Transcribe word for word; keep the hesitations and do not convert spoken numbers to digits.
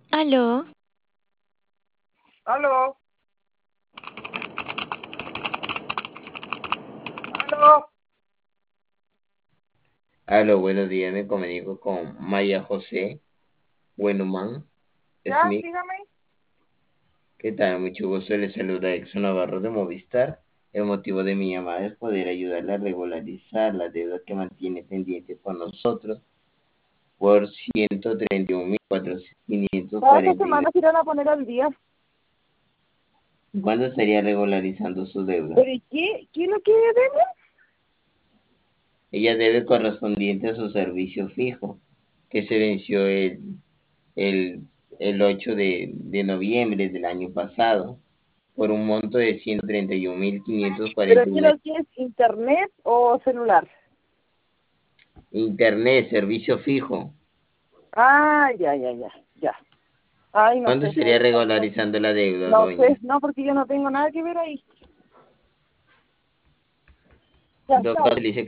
Aló, Aló, aló. Aló, buenos días, me comunico con Maya José Buenoman Ya, Smith. dígame. ¿Qué tal? Mucho gusto, le saluda Exxon Navarro de Movistar. El motivo de mi llamada es poder ayudarle a regularizar la deuda que mantiene pendiente con nosotros por ciento treinta y un mil quinientos Cada esta cuarenta y dos. semana se irán a poner al día. ¿Cuándo estaría regularizando su deuda? ¿Pero y qué? ¿Qué es lo que debe? Ella debe correspondiente a su servicio fijo, que se venció el, el, el ocho de, de noviembre del año pasado, por un monto de ciento treinta y un mil quinientos ¿Pero cuarenta y qué es uno. lo que es internet o celular? Internet, servicio fijo. Ah, ya, ya, ya, ya. Ay, no ¿Cuándo sé, estaría señorita. No, regularizando la deuda, no sé, doña? no, porque yo no tengo nada que ver ahí. Ya, En todo caso, chao. le dice